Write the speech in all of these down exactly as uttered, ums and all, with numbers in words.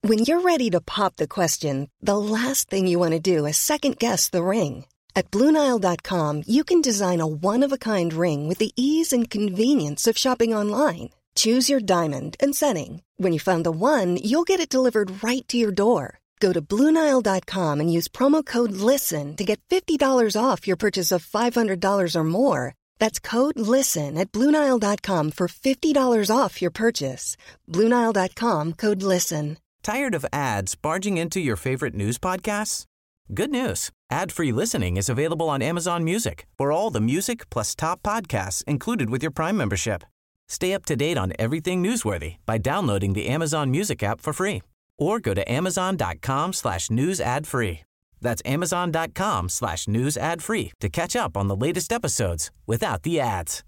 When you're ready to pop the question, the last thing you want to do is second-guess the ring. At Blue Nile dot com, you can design a one-of-a-kind ring with the ease and convenience of shopping online. Choose your diamond and setting. When you find the one, you'll get it delivered right to your door. Go to Blue Nile dot com and use promo code LISTEN to get fifty dollars off your purchase of five hundred dollars or more. That's code LISTEN at Blue Nile dot com for fifty dollars off your purchase. Blue Nile dot com, code LISTEN. Tired of ads barging into your favorite news podcasts? Good news. Ad-free listening is available on Amazon Music for all the music plus top podcasts included with your Prime membership. Stay up to date on everything newsworthy by downloading the Amazon Music app for free or go to amazon.com slash news ad free. That's amazon.com slash news ad free to catch up on the latest episodes without the ads.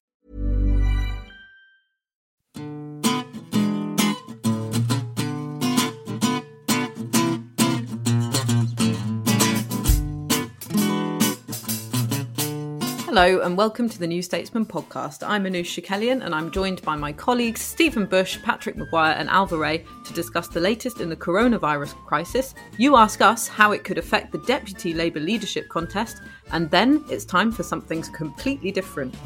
Hello and welcome to the New Statesman podcast. I'm Anoosh Chakelian and I'm joined by my colleagues Stephen Bush, Patrick Maguire and Alva Ray to discuss the latest in the coronavirus crisis. You ask us how it could affect the Deputy Labour leadership contest, and then it's time for something completely different.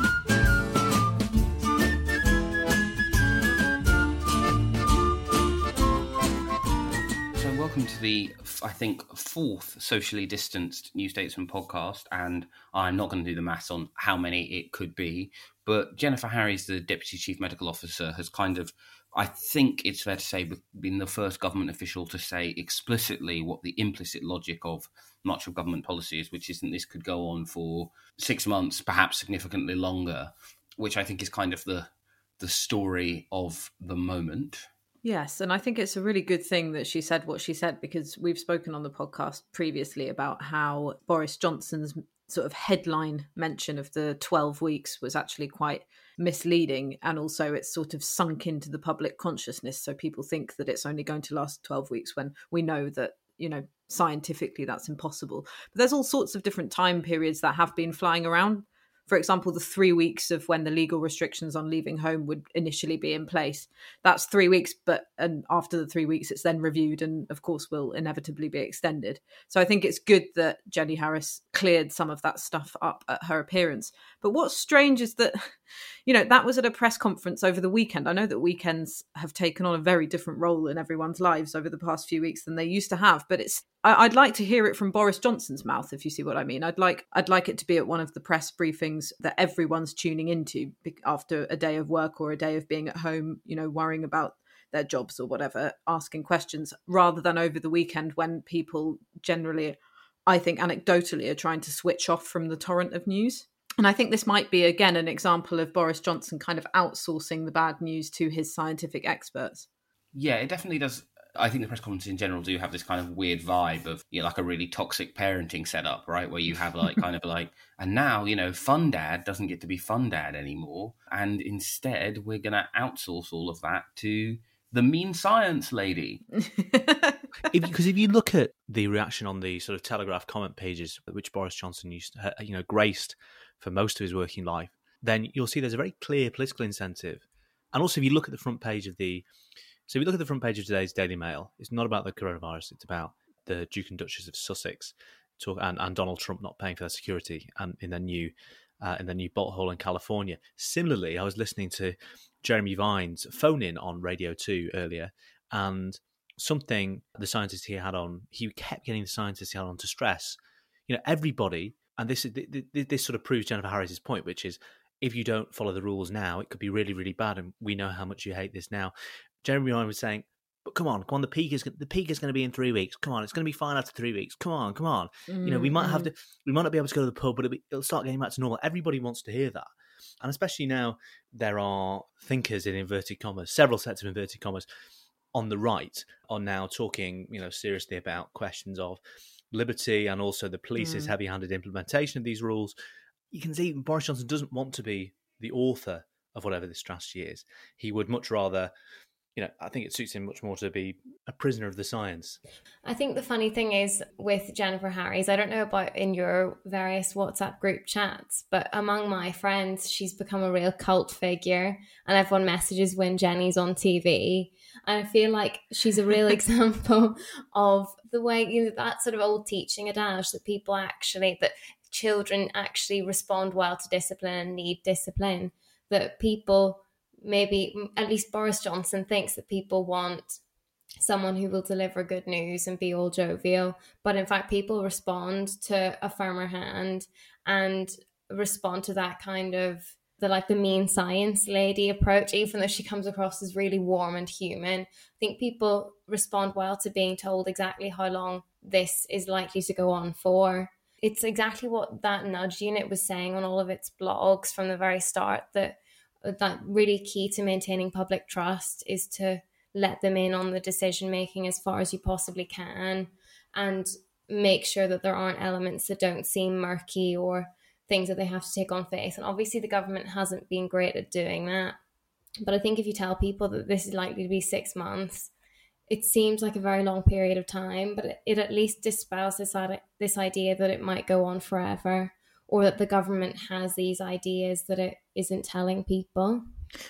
Welcome to the, I think, fourth socially distanced New Statesman podcast, and I'm not going to do the maths on how many it could be, but Jennifer Harries, the Deputy Chief Medical Officer, has kind of, I think it's fair to say, been the first government official to say explicitly what the implicit logic of much of government policy is, which is that this could go on for six months, perhaps significantly longer, which I think is kind of the the story of the moment. Yes, and I think it's a really good thing that she said what she said, because we've spoken on the podcast previously about how Boris Johnson's sort of headline mention of the twelve weeks was actually quite misleading, and also it's sort of sunk into the public consciousness, so people think that it's only going to last twelve weeks when we know that, you know, scientifically that's impossible. But there's all sorts of different time periods that have been flying around. For example, the three weeks of when the legal restrictions on leaving home would initially be in place. That's three weeks, but and after the three weeks, it's then reviewed and, of course, will inevitably be extended. So I think it's good that Jenny Harris cleared some of that stuff up at her appearance. But what's strange is that, you know, that was at a press conference over the weekend. I know that weekends have taken on a very different role in everyone's lives over the past few weeks than they used to have, but it's I'd like to hear it from Boris Johnson's mouth, if you see what I mean. I'd like I'd like it to be at one of the press briefings that everyone's tuning into after a day of work or a day of being at home, you know, worrying about their jobs or whatever, asking questions, rather than over the weekend when people generally, I think anecdotally, are trying to switch off from the torrent of news. And I think this might be, again, an example of Boris Johnson kind of outsourcing the bad news to his scientific experts. Yeah, it definitely does. I think the press conferences in general do have this kind of weird vibe of, you know, like a really toxic parenting setup, right? Where you have like kind of like, and now, you know, fun dad doesn't get to be fun dad anymore. And instead, we're going to outsource all of that to the mean science lady. Because if, if you look at the reaction on the sort of Telegraph comment pages, which Boris Johnson used to, you know, graced for most of his working life, then you'll see there's a very clear political incentive. And also, if you look at the front page of the So if you look at the front page of today's Daily Mail, it's not about the coronavirus, it's about the Duke and Duchess of Sussex talk, and, and Donald Trump not paying for their security and in their new uh, in their new bolt hole in California. Similarly, I was listening to Jeremy Vine's phone in on Radio two earlier, and something the scientist he had on, he kept getting the scientist he had on to stress, you know, everybody, and this this sort of proves Jennifer Harris's point, which is if you don't follow the rules now, it could be really, really bad, and we know how much you hate this now. Jeremy Ryan was saying, but come on, come on, the peak is the peak is going to be in three weeks. Come on, it's going to be fine after three weeks. Come on, come on. Mm-hmm. You know, we might have to, we might not be able to go to the pub, but it'll, be, it'll start getting back to normal. Everybody wants to hear that, and especially now there are thinkers in inverted commas, several sets of inverted commas, on the right are now talking, you know, seriously about questions of liberty and also the police's mm. heavy-handed implementation of these rules. You can see Boris Johnson doesn't want to be the author of whatever this strategy is. He would much rather you know, I think it suits him much more to be a prisoner of the science. I think the funny thing is with Jennifer Harries, I don't know about in your various WhatsApp group chats, but among my friends, she's become a real cult figure, and everyone messages when Jenny's on T V. And I feel like she's a real example of the way, you know, that sort of old teaching adage that people actually, that children actually respond well to discipline and need discipline, that people, maybe at least Boris Johnson thinks that people want someone who will deliver good news and be all jovial, but in fact people respond to a firmer hand and respond to that kind of the like the mean science lady approach, even though she comes across as really warm and human. I think people respond well to being told exactly how long this is likely to go on for. It's exactly what that Nudge Unit was saying on all of its blogs from the very start, that that really key to maintaining public trust is to let them in on the decision making as far as you possibly can, and make sure that there aren't elements that don't seem murky or things that they have to take on faith. And obviously the government hasn't been great at doing that. But I think if you tell people that this is likely to be six months, it seems like a very long period of time, but it, it at least dispels this, this idea that it might go on forever, or that the government has these ideas that it isn't telling people.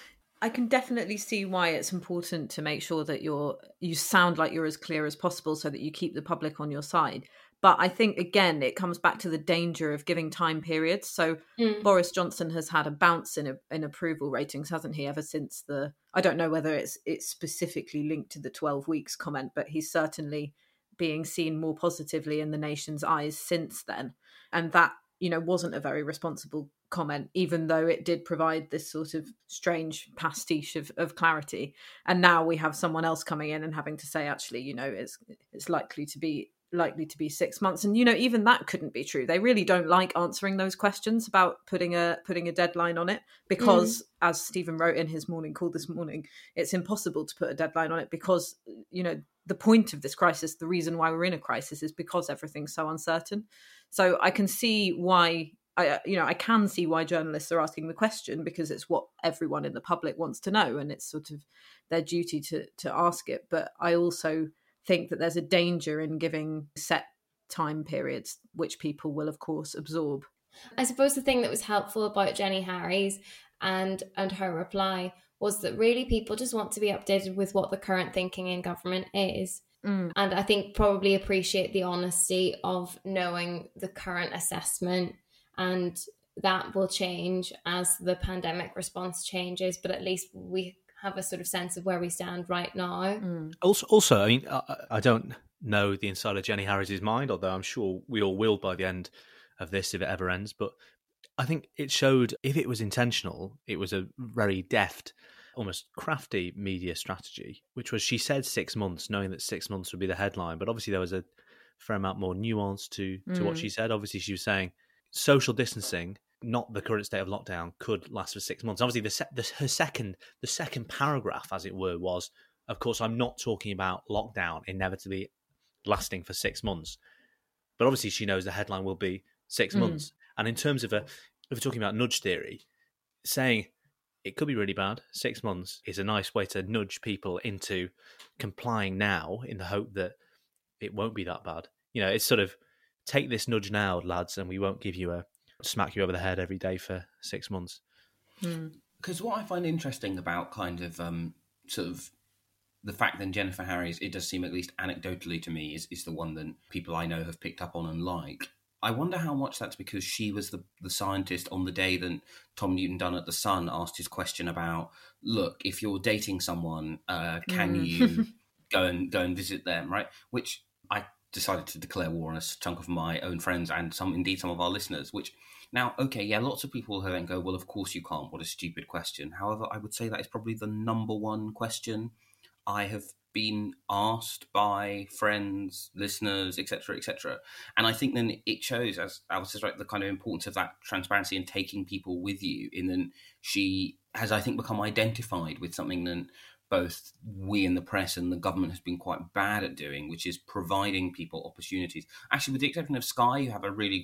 I can definitely see why it's important to make sure that you're you sound like you're as clear as possible so that you keep the public on your side. But I think, again, it comes back to the danger of giving time periods. So mm. Boris Johnson has had a bounce in a, in approval ratings, hasn't he, ever since the... I don't know whether it's it's specifically linked to the twelve weeks comment, but he's certainly being seen more positively in the nation's eyes since then. And that, you know, wasn't a very responsible comment, even though it did provide this sort of strange pastiche of, of clarity. And now we have someone else coming in and having to say, actually, you know, it's it's likely to be likely to be six months. And, you know, even that couldn't be true. They really don't like answering those questions about putting a putting a deadline on it, because, mm. as Stephen wrote in his morning call this morning, it's impossible to put a deadline on it because, you know, the point of this crisis, the reason why we're in a crisis, is because everything's so uncertain. So I can see why, I, you know, I can see why journalists are asking the question, because it's what everyone in the public wants to know, and it's sort of their duty to to ask it. But I also think that there's a danger in giving set time periods, which people will, of course, absorb. I suppose the thing that was helpful about Jenny Harries and and her reply was that really people just want to be updated with what the current thinking in government is. Mm. And I think probably appreciate the honesty of knowing the current assessment, and that will change as the pandemic response changes, but at least we have a sort of sense of where we stand right now. Mm. Also, also, I mean, I, I don't know the inside of Jenny Harris's mind, although I'm sure we all will by the end of this, if it ever ends. But I think it showed, if it was intentional, it was a very deft, almost crafty media strategy, which was, she said six months, knowing that six months would be the headline. But obviously there was a fair amount more nuance to, to mm. what she said. Obviously she was saying social distancing, not the current state of lockdown, could last for six months. Obviously, the, se- the her second the second paragraph, as it were, was, of course, I'm not talking about lockdown inevitably lasting for six months. But obviously, she knows the headline will be six mm. months. And in terms of a, if we're talking about nudge theory, saying it could be really bad, six months is a nice way to nudge people into complying now in the hope that it won't be that bad. You know, it's sort of, take this nudge now, lads, and we won't give you a smack you over the head every day for six months. Because mm. what I find interesting about kind of um, sort of the fact that Jennifer Harries, it does seem, at least anecdotally to me, is, is the one that people I know have picked up on and like. I wonder how much that's because she was the, the scientist on the day that Tom Newton-Dunn at The Sun asked his question about, look, if you're dating someone, uh, can mm. you go and go and visit them, right? Which I decided to declare war on a chunk of my own friends and some, indeed, some of our listeners, which now, okay, yeah, lots of people who then go, well, of course you can't. What a stupid question. However, I would say that is probably the number one question I have been asked by friends, listeners, et cetera, et cetera. And I think then it shows, as Alice says, right, the kind of importance of that transparency and taking people with you. And then she has, I think, become identified with something that both we in the press and the government has been quite bad at doing, which is providing people opportunities. Actually, with the exception of Sky, who have a really a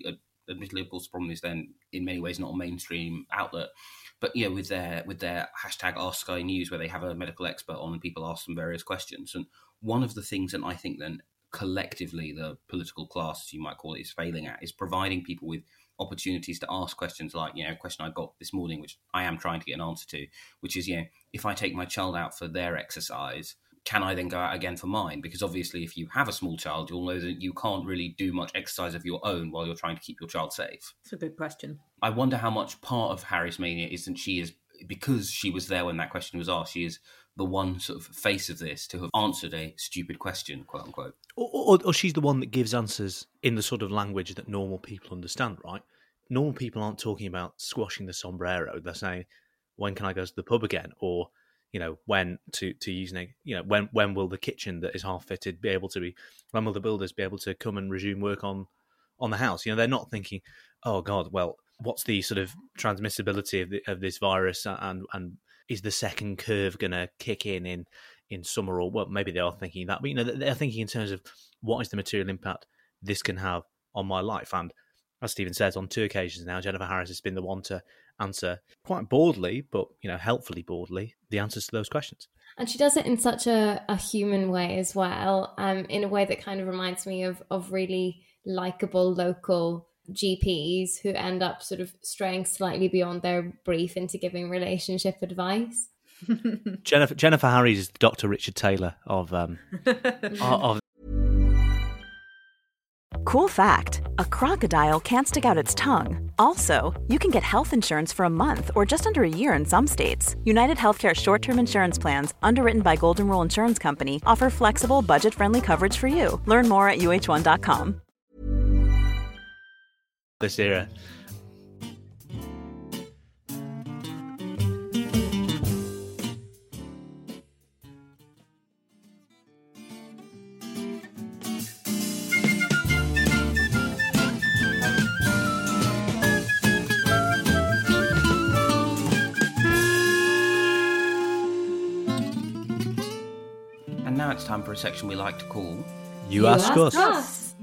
admittedly, of course, the problem is then in many ways not a mainstream outlet. But, you know, with their with their hashtag Ask Sky News, where they have a medical expert on and people ask them various questions. And one of the things that I think then collectively the political class, as you might call it, is failing at is providing people with opportunities to ask questions like, you know, a question I got this morning, which I am trying to get an answer to, which is, you know, if I take my child out for their exercise, can I then go out again for mine? Because obviously if you have a small child, you'll know that you can't really do much exercise of your own while you're trying to keep your child safe. That's a good question. I wonder how much part of Harry's mania is that she is, because she was there when that question was asked, she is the one sort of face of this to have answered a stupid question, quote unquote. Or, or, or she's the one that gives answers in the sort of language that normal people understand, right? Normal people aren't talking about squashing the sombrero. They're saying, when can I go to the pub again? Or, you know, when to, to use, you know, when when will the kitchen that is half fitted be able to be, when will the builders be able to come and resume work on, on the house? You know, they're not thinking, oh God, well, what's the sort of transmissibility of the, of this virus, and and is the second curve going to kick in, in in summer? Or, well, maybe they are thinking that, but, you know, they're thinking in terms of what is the material impact this can have on my life. And as Stephen says, on two occasions now, Jennifer Harris has been the one to answer quite boldly, but, you know, helpfully boldly, the answers to those questions. And she does it in such a, a human way as well, um, in a way that kind of reminds me of of really likeable local G Ps who end up sort of straying slightly beyond their brief into giving relationship advice. Jennifer Jennifer Harris is Doctor Richard Taylor of um of. Cool fact, a crocodile can't stick out its tongue. Also, you can get health insurance for a month or just under a year in some states. United Healthcare short-term insurance plans, underwritten by Golden Rule Insurance Company, offer flexible, budget-friendly coverage for you. Learn more at U H one dot com. This era. And now it's time for a section we like to call You, you Ask, ask us. us.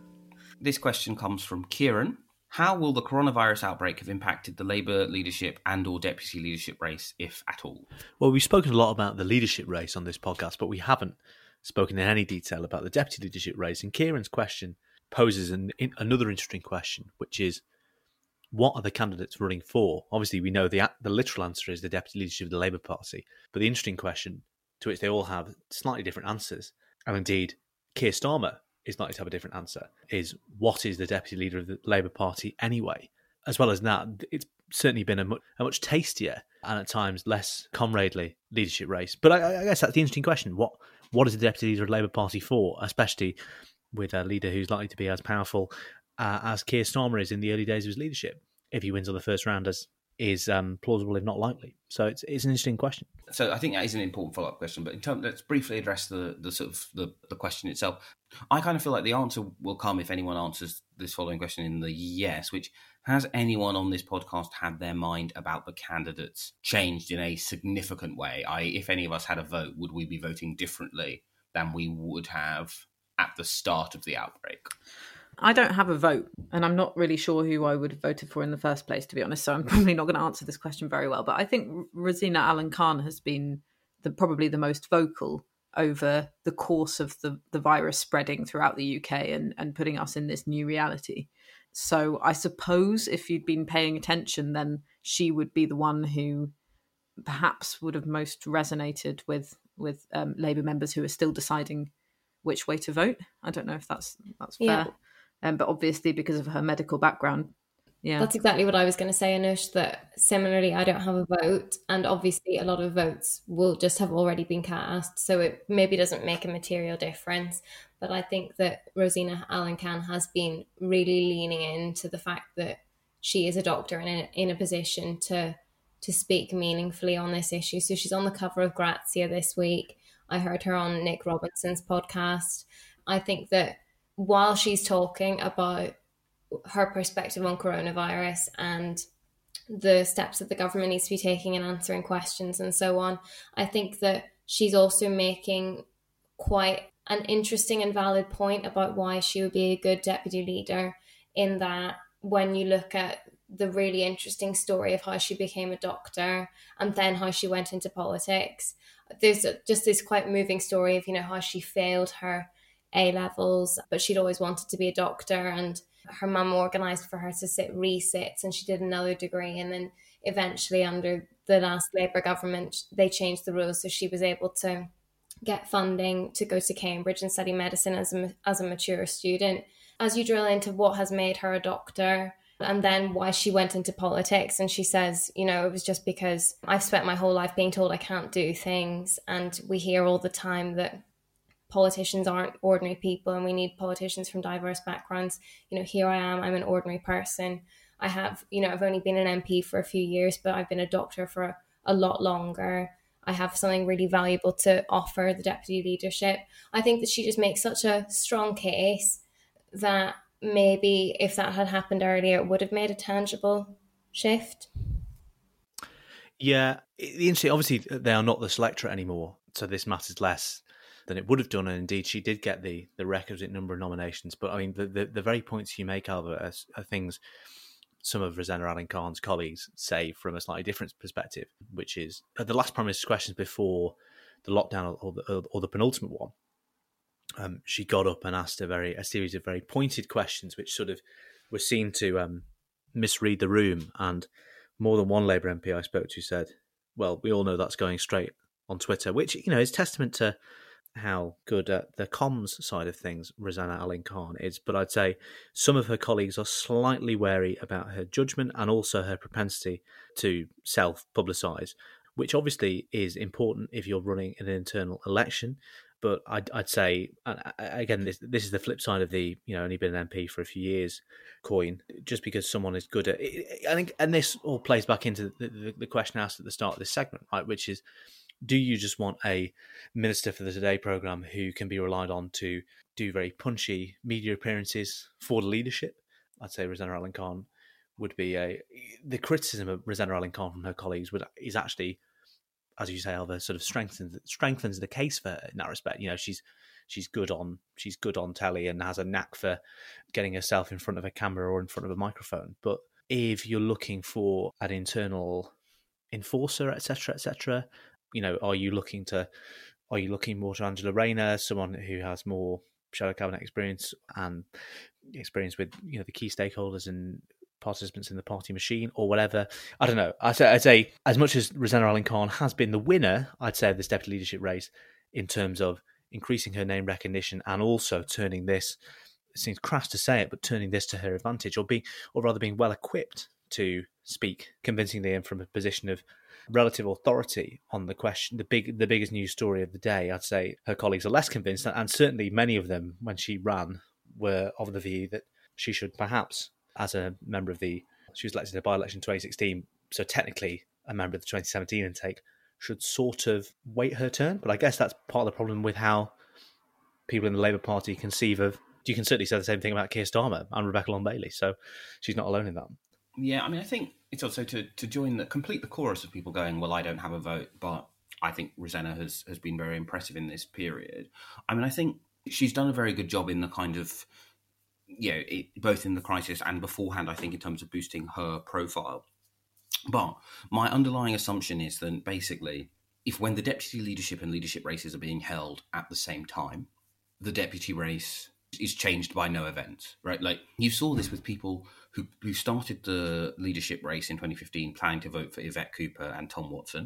This question comes from Kieran. How will the coronavirus outbreak have impacted the Labour leadership and or deputy leadership race, if at all? Well, we've spoken a lot about the leadership race on this podcast, but we haven't spoken in any detail about the deputy leadership race. And Kieran's question poses an, in, another interesting question, which is, what are the candidates running for? Obviously, we know the the literal answer is the deputy leadership of the Labour Party, but the interesting question, to which they all have slightly different answers, and indeed Keir Starmer is likely to have a different answer, is what is the deputy leader of the Labour Party anyway? As well as that, it's certainly been a much, a much tastier and at times less comradely leadership race. But I, I guess that's the interesting question. What what is the deputy leader of the Labour Party for, especially with a leader who's likely to be as powerful uh, as Keir Starmer is in the early days of his leadership, if he wins on the first round, as is um, plausible if not likely. So it's it's an interesting question. So I think that is an important follow-up question, but in terms, let's briefly address the, the sort of the, the question itself. I kind of feel like the answer will come if anyone answers this following question in the yes, which, has anyone on this podcast had their mind about the candidates changed in a significant way? I, if any of us had a vote, would we be voting differently than we would have at the start of the outbreak? I don't have a vote, and I'm not really sure who I would have voted for in the first place, to be honest, so I'm probably not going to answer this question very well. But I think Rosina Allen-Khan has been the, probably the most vocal over the course of the, the virus spreading throughout the U K and, and putting us in this new reality. So I suppose if you'd been paying attention, then she would be the one who perhaps would have most resonated with, with um, Labour members who are still deciding which way to vote. I don't know if that's that's fair. Yeah. Um, but obviously, because of her medical background, yeah. That's exactly what I was going to say, Anush, that similarly, I don't have a vote. And obviously, a lot of votes will just have already been cast. So it maybe doesn't make a material difference. But I think that Rosina Allen-Khan has been really leaning into the fact that she is a doctor and in, in a position to, to speak meaningfully on this issue. So she's on the cover of Grazia this week. I heard her on Nick Robinson's podcast. I think that while she's talking about her perspective on coronavirus and the steps that the government needs to be taking in answering questions and so on, I think that she's also making quite an interesting and valid point about why she would be a good deputy leader, in that when you look at the really interesting story of how she became a doctor and then how she went into politics, there's just this quite moving story of, you know, how she failed her A levels, but she'd always wanted to be a doctor, and her mum organised for her to sit resits, and she did another degree, and then eventually under the last Labour government they changed the rules so she was able to get funding to go to Cambridge and study medicine as a, as a mature student. As you drill into what has made her a doctor and then why she went into politics, and she says, you know, it was just because I've spent my whole life being told I can't do things, and we hear all the time that politicians aren't ordinary people and we need politicians from diverse backgrounds. You know, here I am, I'm an ordinary person. I have, you know, I've only been an M P for a few years, but I've been a doctor for a, a lot longer. I have something really valuable to offer the deputy leadership. I think that she just makes such a strong case that maybe if that had happened earlier, it would have made a tangible shift. Yeah, the interesting, obviously they are not the selectorate anymore, so this matters less than it would have done, and indeed she did get the the requisite number of nominations. But I mean, the the, the very points you make, Albert, are, are things some of Rosanna Allen Khan's colleagues say from a slightly different perspective, which is uh, the last Prime Minister's questions before the lockdown or the, or the penultimate one. Um, she got up and asked a very a series of very pointed questions, which sort of were seen to um, misread the room. And more than one Labour M P I spoke to said, "Well, we all know that's going straight on Twitter," which, you know, is testament to how good at the comms side of things Rosanna Allen Khan is. But I'd say some of her colleagues are slightly wary about her judgment and also her propensity to self-publicise, which obviously is important if you're running an internal election. But I'd, I'd say, again, this, this is the flip side of the, you know, only been an M P for a few years coin. Just because someone is good at it, I think, and this all plays back into the, the, the question asked at the start of this segment, right, which is, do you just want a Minister for the Today programme who can be relied on to do very punchy media appearances for the leadership? I'd say Rosanna Allen Khan would be a... The criticism of Rosanna Allen Khan from her colleagues would is actually, as you say, Alva, sort of strengthens strengthens the case for her in that respect. You know, she's she's good on she's good on telly and has a knack for getting herself in front of a camera or in front of a microphone. But if you're looking for an internal enforcer, et cetera, et cetera, you know, are you looking to are you looking more to Angela Rayner, someone who has more shadow cabinet experience and experience with, you know, the key stakeholders and participants in the party machine or whatever? I don't know. I'd say, I'd say as much as Rosanna Allen Khan has been the winner, I'd say, of this deputy leadership race in terms of increasing her name recognition and also turning this, it seems crass to say it, but turning this to her advantage, or being, or rather being well equipped to speak convincingly and from a position of relative authority on the question, the big, the biggest news story of the day. I'd say her colleagues are less convinced, and certainly many of them, when she ran, were of the view that she should perhaps, as a member of the, she was elected in a by-election in twenty sixteen, so technically a member of the twenty seventeen intake, should sort of wait her turn. But I guess that's part of the problem with how people in the Labour Party conceive of, you can certainly say the same thing about Keir Starmer and Rebecca Long-Bailey, so she's not alone in that. Yeah, I mean, I think it's also to, to join the, complete the chorus of people going, well, I don't have a vote, but I think Rosanna has, has been very impressive in this period. I mean, I think she's done a very good job in the kind of, you know, it, both in the crisis and beforehand, I think, in terms of boosting her profile. But my underlying assumption is that basically, if when the deputy leadership and leadership races are being held at the same time, the deputy race is changed by no event, right? Like, you saw this with people who, who started the leadership race in twenty fifteen planning to vote for Yvette Cooper and Tom Watson,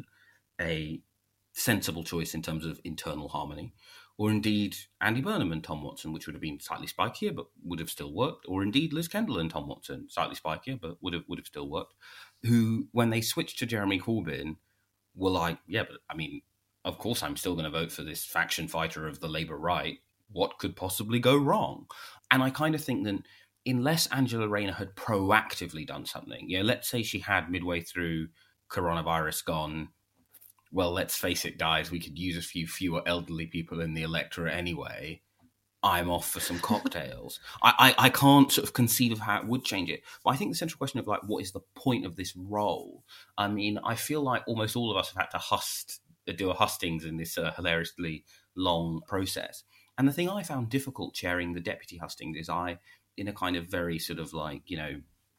a sensible choice in terms of internal harmony, or indeed Andy Burnham and Tom Watson, which would have been slightly spikier but would have still worked, or indeed Liz Kendall and Tom Watson, slightly spikier but would have would have still worked, who, when they switched to Jeremy Corbyn, were like, yeah, but I mean, of course I'm still going to vote for this faction fighter of the Labour right. What could possibly go wrong? And I kind of think that unless Angela Rayner had proactively done something, you know, let's say she had midway through coronavirus gone, well, let's face it, guys, we could use a few fewer elderly people in the electorate anyway. I'm off for some cocktails. I, I, I can't sort of conceive of how it would change it. But I think the central question of, like, what is the point of this role? I mean, I feel like almost all of us have had to hust, do a hustings in this uh, hilariously long process. And the thing I found difficult chairing the deputy hustings is I, in a kind of very sort of like, you know,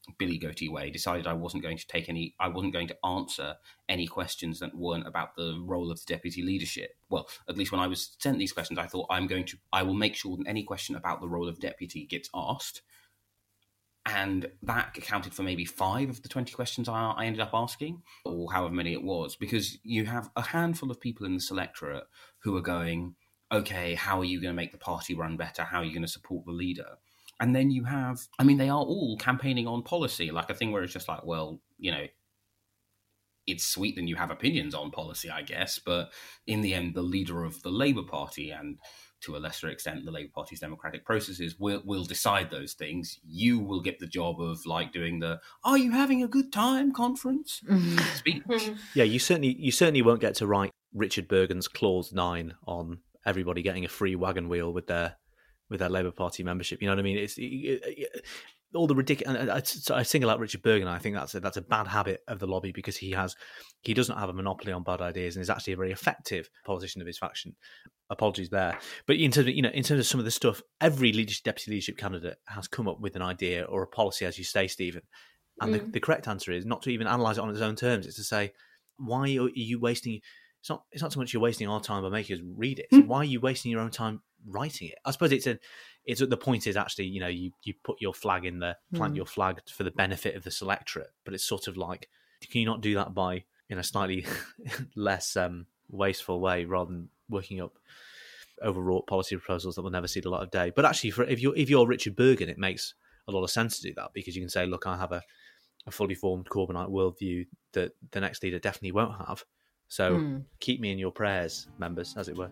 Billy Goatee way, decided I wasn't going to take any, I wasn't going to answer any questions that weren't about the role of the deputy leadership. Well, at least when I was sent these questions, I thought I'm going to, I will make sure that any question about the role of deputy gets asked. And that accounted for maybe five of the twenty questions I, I ended up asking, or however many it was, because you have a handful of people in the selectorate who are going, okay, how are you going to make the party run better? How are you going to support the leader? And then you have, I mean, they are all campaigning on policy, like a thing where it's just like, well, you know, it's sweet that you have opinions on policy, I guess, but in the end, the leader of the Labour Party, and to a lesser extent, the Labour Party's democratic processes, will, will decide those things. You will get the job of like doing the "Are you having a good time?" conference speech. Yeah, you certainly you certainly won't get to write Richard Bergen's clause nine on everybody getting a free wagon wheel with their with their Labour Party membership. You know what I mean? It's it, it, all the ridiculous. I, so I single out Richard Bergen. I think that's a, that's a bad habit of the lobby, because he has he doesn't have a monopoly on bad ideas and is actually a very effective politician of his faction. Apologies there, but in terms of, you know, in terms of some of the stuff, every leadership, deputy leadership candidate has come up with an idea or a policy, as you say, Stephen. And mm. the, the correct answer is not to even analyse it on its own terms. It's to say, why are you wasting? It's not. It's not so much you're wasting our time by making us read it. Mm. Why are you wasting your own time writing it? I suppose it's a. It's the point is actually, you know, you, you put your flag in there, plant mm. your flag for the benefit of the selectorate, but it's sort of like, can you not do that by in a slightly less um, wasteful way rather than working up overwrought policy proposals that will never see the light of day? But actually, for if you're if you're Richard Bergen, it makes a lot of sense to do that, because you can say, look, I have a, a fully formed Corbynite worldview that the next leader definitely won't have. So mm. keep me in your prayers, members, as it were.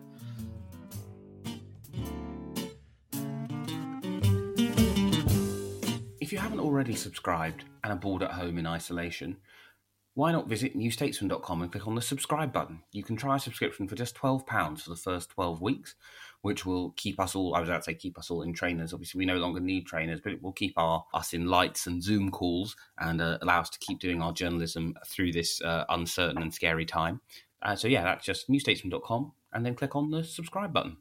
If you haven't already subscribed and are bored at home in isolation, why not visit new statesman dot com and click on the subscribe button? You can try a subscription for just twelve pounds for the first twelve weeks, which will keep us all, I was about to say keep us all in trainers. Obviously, we no longer need trainers, but it will keep our us in lights and Zoom calls and uh, allow us to keep doing our journalism through this uh, uncertain and scary time. Uh, so yeah, that's just new statesman dot com, and then click on the subscribe button.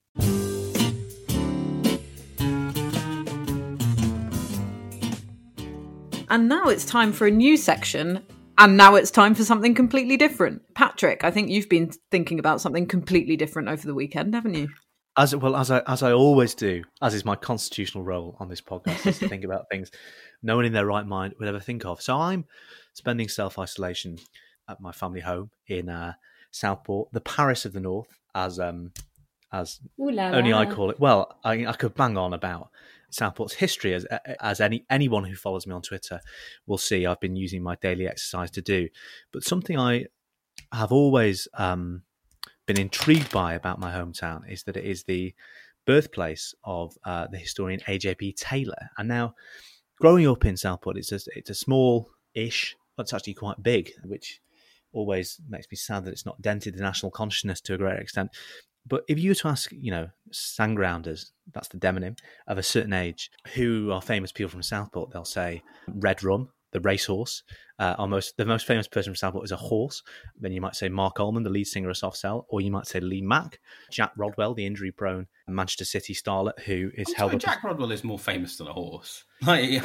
And now it's time for a new section. And now it's time for something completely different. Patrick, I think you've been thinking about something completely different over the weekend, haven't you? As well as I as I always do, as is my constitutional role on this podcast, is to think about things no one in their right mind would ever think of. So I'm spending self-isolation at my family home in uh, Southport, the Paris of the North, as um as only I call it. Well, I, I could bang on about Southport's history, as as any anyone who follows me on Twitter will see. I've been using my daily exercise to do, but something I have always um, been intrigued by about my hometown is that it is the birthplace of uh, the historian A J P Taylor. And now, growing up in Southport, it's a, it's a small-ish, but it's actually quite big, which always makes me sad that it's not dented the national consciousness to a great extent. But if you were to ask, you know, sandgrounders, that's the demonym, of a certain age, who are famous people from Southport, they'll say Red Rum, the racehorse. Uh, almost the most famous person from Southport is a horse. Then you might say Mark Ullman, the lead singer of Soft Cell, or you might say Lee Mack, Jack Rodwell, the injury-prone Manchester City starlet, who is held up. Jack as... Rodwell is more famous than a horse. Like,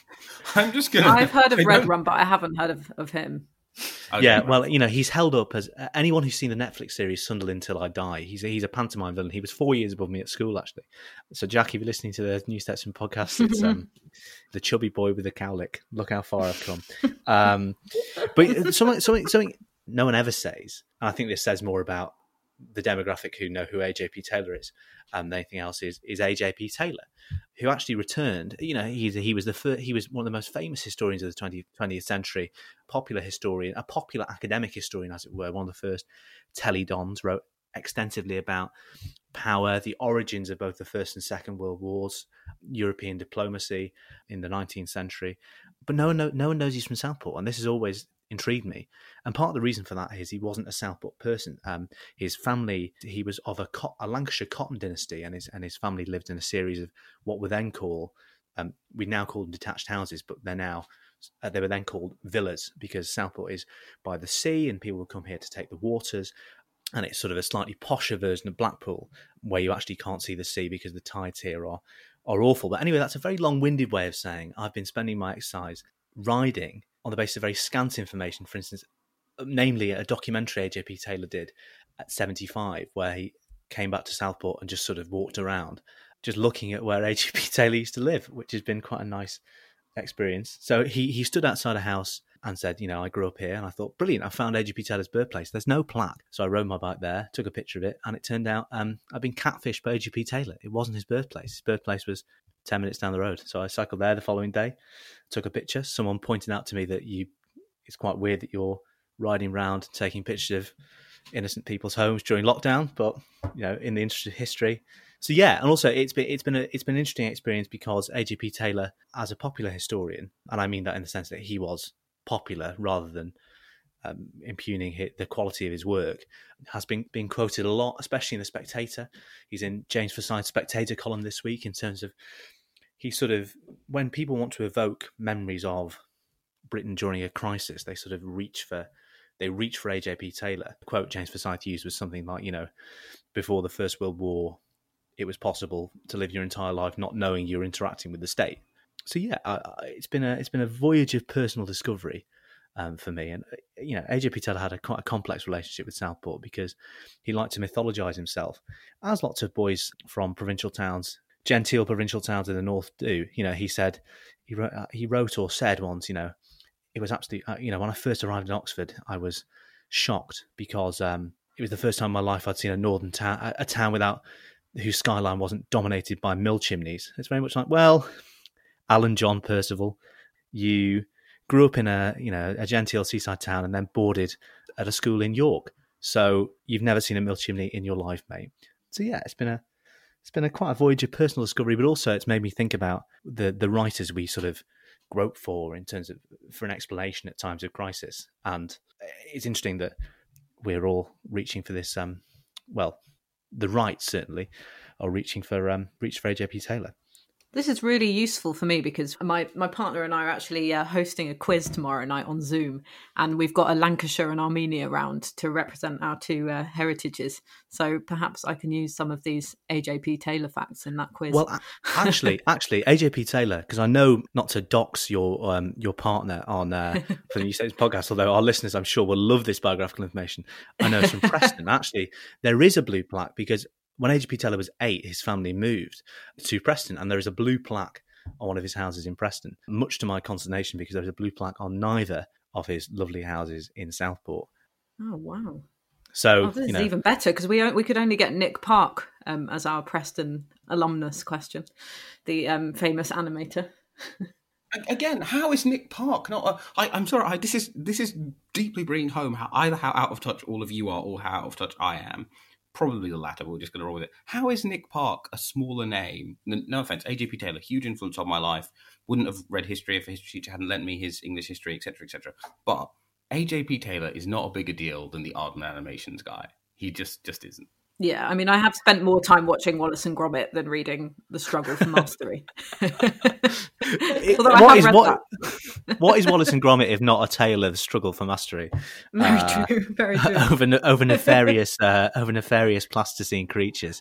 I'm just gonna. I've heard of Red Rum, but I haven't heard of, of him. Okay. Yeah, well, you know, he's held up as uh, anyone who's seen the Netflix series Sunderland Till I Die. He's a, he's a pantomime villain. He was four years above me at school, actually. So, Jack, if you're listening to the New Statesman podcast, it's um, the chubby boy with the cowlick. Look how far I've come. Um, but something, something, something no one ever says, and I think this says more about the demographic who know who A J P Taylor is um, than anything else, is is A J P Taylor, who actually returned. You know, he he was the first, he was one of the most famous historians of the twentieth, twentieth century, popular historian, a popular academic historian, as it were. One of the first teledons, wrote extensively about power, the origins of both the First and Second World Wars, European diplomacy in the nineteenth century. But no one know, no one knows he's from Southport, and this has always intrigued me. And part of the reason for that is he wasn't a Southport person. Um, his family, he was of a, a Lancashire cotton dynasty, and his and his family lived in a series of what were then called, um, we now call them detached houses, but they're now uh, they were then called villas, because Southport is by the sea, and people would come here to take the waters. And it's sort of a slightly posher version of Blackpool, where you actually can't see the sea because the tides here are are awful. But anyway, that's a very long-winded way of saying I've been spending my exercise riding on the basis of very scant information. For instance, namely a documentary A J P Taylor did at seventy-five, where he came back to Southport and just sort of walked around, just looking at where A J P Taylor used to live, which has been quite a nice experience. So he he stood outside a house and said, you know, I grew up here. And I thought, brilliant, I found A J P Taylor's birthplace. There's no plaque. So I rode my bike there, took a picture of it, and it turned out um, I'd been catfished by A J P Taylor. It wasn't his birthplace. His birthplace was ten minutes down the road. So I cycled there the following day, took a picture. Someone pointed out to me that you, it's quite weird that you're riding around taking pictures of innocent people's homes during lockdown, but you know, in the interest of history. So yeah, and also it's been it's been a it's been an interesting experience because A J P Taylor, as a popular historian, and I mean that in the sense that he was popular rather than um, impugning his, the quality of his work, has been been quoted a lot, especially in the Spectator. He's in James Forsyth's Spectator column this week in terms of he sort of, when people want to evoke memories of Britain during a crisis, they sort of reach for they reach for A J P Taylor. The quote James Forsyth used was something like, you know, before the First World War, it was possible to live your entire life not knowing you're interacting with the state. So yeah, I, I, it's been a it's been a voyage of personal discovery um, for me. And you know, A J P Taylor had a quite a complex relationship with Southport because he liked to mythologise himself, as lots of boys from provincial towns, genteel provincial towns in the north do. You know, he said he wrote, uh, he wrote or said once, you know, it was absolutely, uh, you know, when I first arrived in Oxford, I was shocked because um, it was the first time in my life I'd seen a northern town, a, a town without whose skyline wasn't dominated by mill chimneys. It's very much like, well, Alan John Percival, you grew up in a, you know, a genteel seaside town and then boarded at a school in York. So you've never seen a mill chimney in your life, mate. So yeah, it's been a, it's been a quite a voyage of personal discovery, but also it's made me think about the the writers we sort of grope for in terms of for an explanation at times of crisis. And it's interesting that we're all reaching for this. Um, well, the right certainly are reaching for um, reach for A J P Taylor. This is really useful for me because my, my partner and I are actually uh, hosting a quiz tomorrow night on Zoom, and we've got a Lancashire and Armenia round to represent our two uh, heritages. So perhaps I can use some of these A J P Taylor facts in that quiz. Well, actually, actually, A J P Taylor, because I know not to dox your um, your partner on uh, for the New States podcast, although our listeners, I'm sure, will love this biographical information. I know it's from Preston. Actually, there is a blue plaque because when A J P Taylor was eight, his family moved to Preston, and there is a blue plaque on one of his houses in Preston, much to my consternation because there is a blue plaque on neither of his lovely houses in Southport. Oh, wow. So, oh, this you know, is even better because we we could only get Nick Park um, as our Preston alumnus question, the um, famous animator. Again, how is Nick Park not? A, I, I'm sorry. I, this is this is deeply bringing home how either how out of touch all of you are, or how out of touch I am. Probably the latter, but we're just going to roll with it. How is Nick Park a smaller name? No, no offense, A J P Taylor, huge influence on my life. Wouldn't have read history if a history teacher hadn't lent me his English history, et cetera, et cetera. But A J P Taylor is not a bigger deal than the Arden Animations guy. He just just isn't. Yeah, I mean, I have spent more time watching Wallace and Gromit than reading The Struggle for Mastery. Although what, is, what, what is Wallace and Gromit if not a tale of the struggle for mastery? Very uh, true, very true. Over, over nefarious, uh, over nefarious plasticine creatures.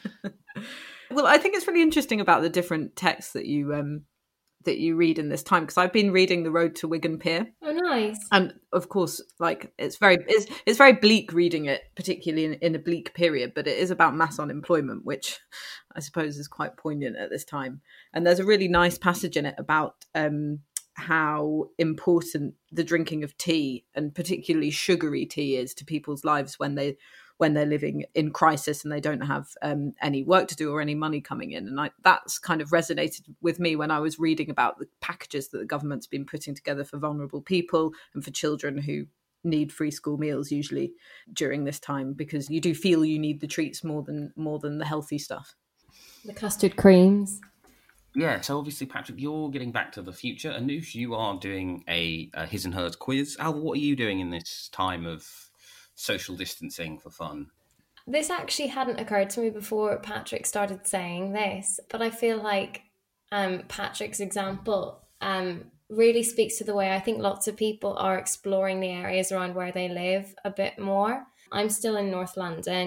Well, I think it's really interesting about the different texts that you um, that you read in this time, because I've been reading The Road to Wigan Pier. Oh, nice. And of course, like it's very it's, it's very bleak reading it, particularly in, in a bleak period, but it is about mass unemployment, which I suppose is quite poignant at this time. And there's a really nice passage in it about um, how important the drinking of tea, and particularly sugary tea, is to people's lives when they when they're living in crisis and they don't have um, any work to do or any money coming in. And I, that's kind of resonated with me when I was reading about the packages that the government's been putting together for vulnerable people and for children who need free school meals usually during this time, because you do feel you need the treats more than more than the healthy stuff. The custard creams. Yeah, so obviously, Patrick, you're getting back to the future. Anoush, you are doing a, a his and hers quiz. Al, what are you doing in this time of social distancing for fun? This actually hadn't occurred to me before Patrick started saying this, but I feel like um, Patrick's example um, really speaks to the way I think lots of people are exploring the areas around where they live a bit more. I'm still in North London.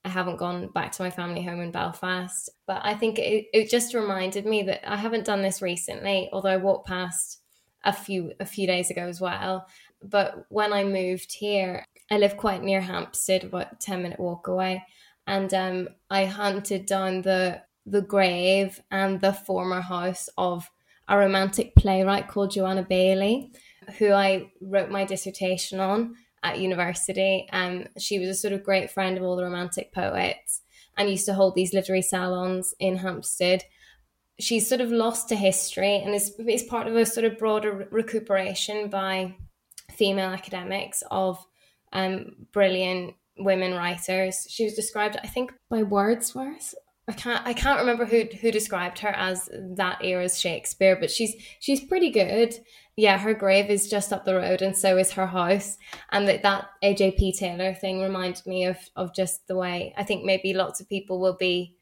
I haven't gone back to my family home in Belfast. But I think it, it just reminded me that I haven't done this recently, although I walked past a few a few days ago as well. But when I moved here, I live quite near Hampstead, about a ten minute walk away. And um, I hunted down the the grave and the former house of a romantic playwright called Joanna Bailey, who I wrote my dissertation on at university. Um, she was a sort of great friend of all the romantic poets and used to hold these literary salons in Hampstead. She's sort of lost to history and is, is part of a sort of broader recuperation by female academics of um, brilliant women writers. She was described, I think, by Wordsworth. I can't I can't remember who who described her as that era's Shakespeare, but she's she's pretty good. Yeah, her grave is just up the road and so is her house. And that, that A J P Taylor thing reminded me of of just the way I think maybe lots of people will be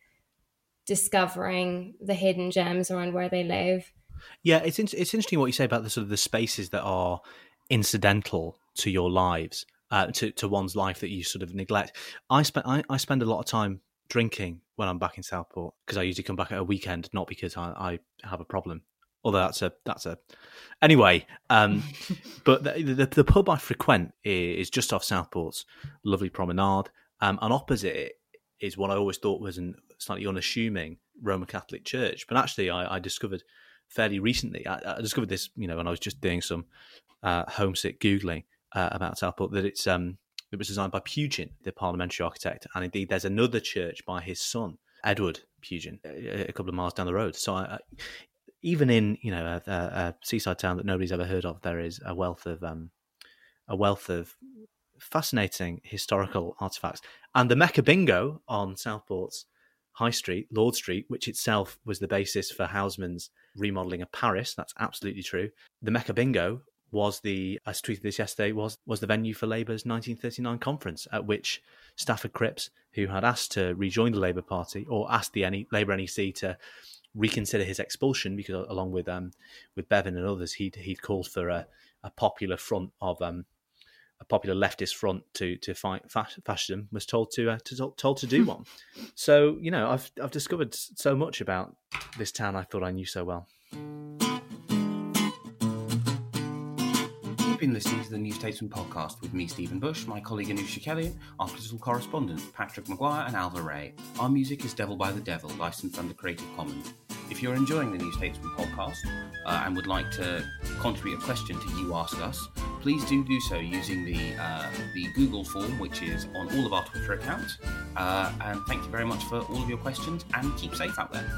discovering the hidden gems around where they live. Yeah, it's it's interesting what you say about the sort of the spaces that are incidental to your lives, uh, to to one's life that you sort of neglect. I spend I, I spend a lot of time drinking when I'm back in Southport because I usually come back at a weekend, not because I, I have a problem. Although that's a that's a anyway. Um, but the, the the pub I frequent is just off Southport's lovely promenade, um, and opposite it is what I always thought was a slightly unassuming Roman Catholic church. But actually, I, I discovered fairly recently. I, I discovered this, you know, when I was just doing some uh, homesick googling uh, about Southport, that it's um. It was designed by Pugin, the parliamentary architect, and indeed there's another church by his son, Edward Pugin, a, a couple of miles down the road. So I, I, even in you know a, a seaside town that nobody's ever heard of, there is a wealth of um, a wealth of fascinating historical artifacts. And the Mecca Bingo on Southport's High Street, Lord Street, which itself was the basis for Haussmann's remodelling of Paris. That's absolutely true. The Mecca Bingo was the, I tweeted this yesterday, was was the venue for Labour's nineteen thirty-nine conference, at which Stafford Cripps, who had asked to rejoin the Labour Party, or asked the N E, Labour N E C to reconsider his expulsion, because along with um with Bevan and others, he'd he'd called for a, a popular front of um a popular leftist front to to fight fascism, was told to uh, to told to do one. So you know, I've I've discovered so much about this town I thought I knew so well. You've been listening to the New Statesman podcast with me, Stephen Bush, my colleague Anusha Kelly, our political correspondents Patrick Maguire and Alva Ray. Our music is Devil by the Devil, licensed under Creative Commons. If you're enjoying the New Statesman podcast uh, and would like to contribute a question to You Ask Us, please do do so using the uh, the Google form, which is on all of our Twitter accounts. Uh, and thank you very much for all of your questions, and keep safe out there.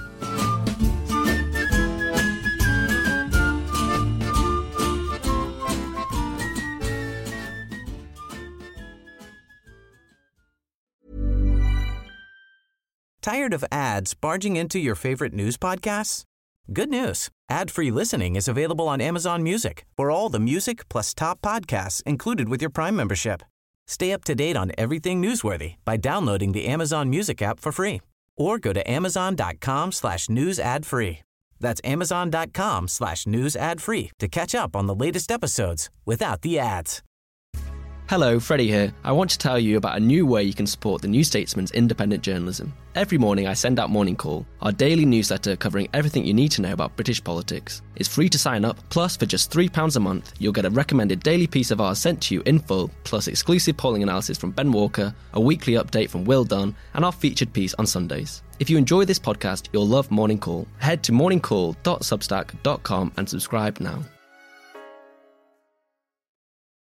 Tired of ads barging into your favorite news podcasts? Good news. Ad-free listening is available on Amazon Music for all the music plus top podcasts included with your Prime membership. Stay up to date on everything newsworthy by downloading the Amazon Music app for free or go to amazon.com slash news ad free. That's amazon.com slash news ad free to catch up on the latest episodes without the ads. Hello, Freddie here. I want to tell you about a new way you can support the New Statesman's independent journalism. Every morning I send out Morning Call, our daily newsletter covering everything you need to know about British politics. It's free to sign up, plus for just three pounds a month, you'll get a recommended daily piece of ours sent to you in full, plus exclusive polling analysis from Ben Walker, a weekly update from Will Dunn, and our featured piece on Sundays. If you enjoy this podcast, you'll love Morning Call. Head to morning call dot substack dot com and subscribe now.